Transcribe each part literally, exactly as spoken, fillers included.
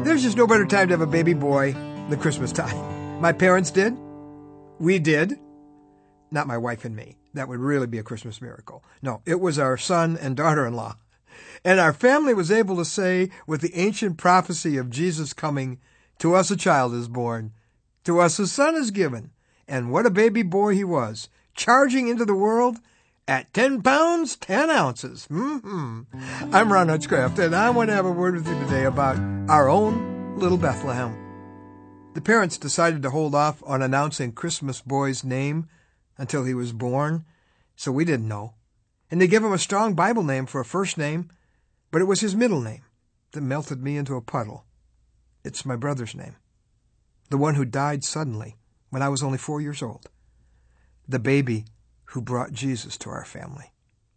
There's just no better time to have a baby boy than Christmas time. My parents did. We did. Not my wife and me. That would really be a Christmas miracle. No, it was our son and daughter-in-law. And our family was able to say, with the ancient prophecy of Jesus coming, to us a child is born, to us a son is given. And what a baby boy he was, charging into the world at ten pounds, ten ounces. Mm-hmm. I'm Ron Hutchcraft, and I want to have a word with you today about our own little Bethlehem. The parents decided to hold off on announcing Christmas boy's name until he was born, so we didn't know. And they gave him a strong Bible name for a first name, but it was his middle name that melted me into a puddle. It's my brother's name, the one who died suddenly when I was only four years old, the baby who brought Jesus to our family.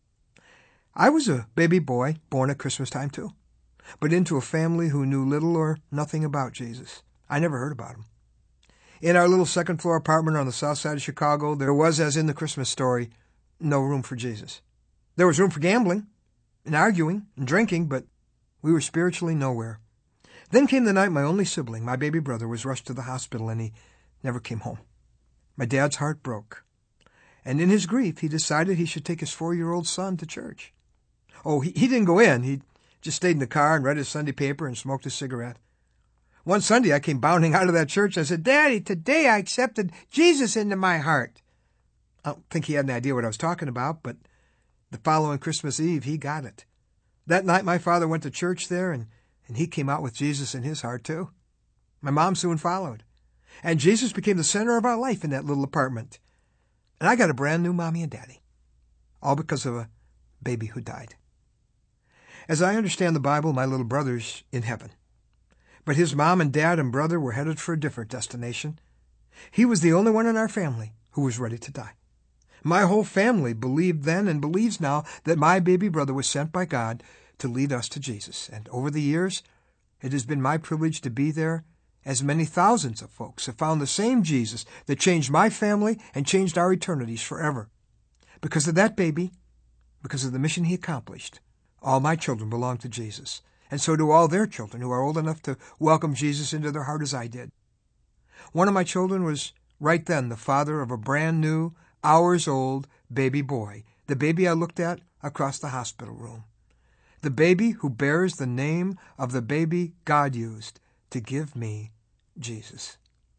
I was a baby boy born at Christmas time too, but into a family who knew little or nothing about Jesus. I never heard about him. In our little second-floor apartment on the south side of Chicago, there was, as in the Christmas story, no room for Jesus. There was room for gambling and arguing and drinking, but we were spiritually nowhere. Then came the night my only sibling, my baby brother, was rushed to the hospital, and he never came home. My dad's heart broke, and in his grief, he decided he should take his four-year-old son to church. Oh, he, he didn't go in. He just stayed in the car and read his Sunday paper and smoked a cigarette. One Sunday, I came bounding out of that church. I said, "Daddy, today I accepted Jesus into my heart." I don't think he had any idea what I was talking about, but the following Christmas Eve, he got it. That night, my father went to church there, and, and he came out with Jesus in his heart, too. My mom soon followed. And Jesus became the center of our life in that little apartment. And I got a brand new mommy and daddy, all because of a baby who died. As I understand the Bible, my little brother's in heaven. But his mom and dad and brother were headed for a different destination. He was the only one in our family who was ready to die. My whole family believed then and believes now that my baby brother was sent by God to lead us to Jesus. And over the years, it has been my privilege to be there as many thousands of folks have found the same Jesus that changed my family and changed our eternities forever. Because of that baby, because of the mission he accomplished, all my children belong to Jesus. And so do all their children who are old enough to welcome Jesus into their heart as I did. One of my children was right then the father of a brand new, hours-old baby boy, the baby I looked at across the hospital room, the baby who bears the name of the baby God used to give me Jesus.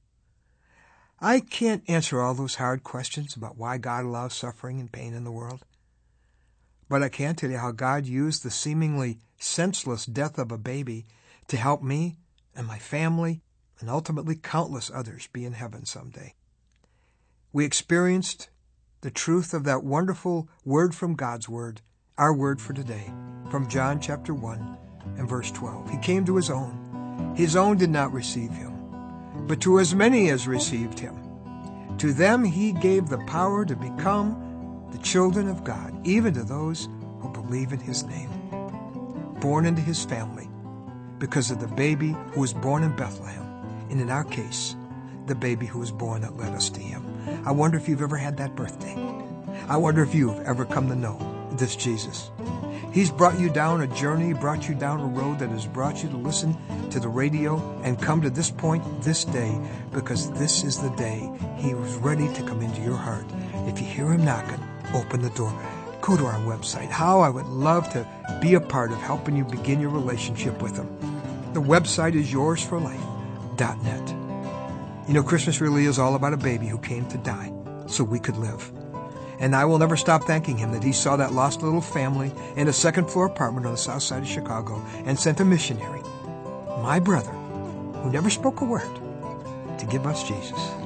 I can't answer all those hard questions about why God allows suffering and pain in the world. But I can tell you how God used the seemingly senseless death of a baby to help me and my family and ultimately countless others be in heaven someday. We experienced the truth of that wonderful word from God's word, our word for today, from John chapter one and verse twelve. He came to his own. His own did not receive him. But to as many as received him, to them he gave the power to become the children of God, even to those who believe in his name, born into his family because of the baby who was born in Bethlehem, and in our case, the baby who was born that led us to him. I wonder if you've ever had that birthday. I wonder if you've ever come to know this Jesus. He's brought you down a journey, brought you down a road that has brought you to listen to the radio and come to this point this day, because this is the day he was ready to come into your heart. If you hear him knocking, open the door. Go to our website. How I would love to be a part of helping you begin your relationship with him. The website is yours for life dot net. You know, Christmas really is all about a baby who came to die so we could live. And I will never stop thanking him that he saw that lost little family in a second-floor apartment on the south side of Chicago and sent a missionary, my brother, who never spoke a word, to give us Jesus.